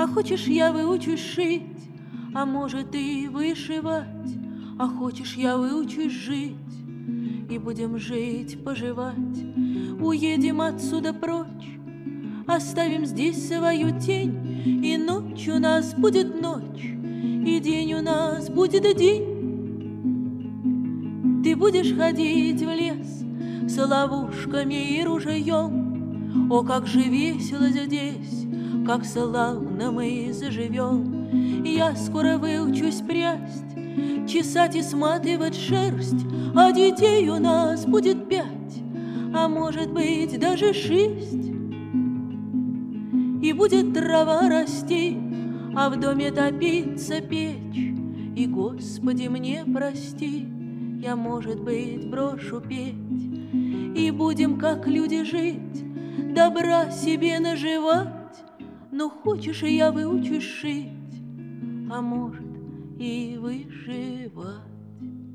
А хочешь, я выучусь шить, а может и вышивать. А хочешь, я выучусь жить, и будем жить, поживать. Уедем отсюда прочь, оставим здесь свою тень, и ночь у нас будет ночь, и день у нас будет день. Ты будешь ходить в лес с ловушками и ружьем. О, как же весело здесь, как славно мы заживем. Я скоро выучусь прясть, чесать и сматывать шерсть, а детей у нас будет 5, а может быть даже 6. И будет трава расти, а в доме топиться печь. И, Господи, мне прости, я, может быть, брошу петь. И будем, как люди, жить, добра себе наживать. Но хочешь, и я выучусь шить, а может и вышивать.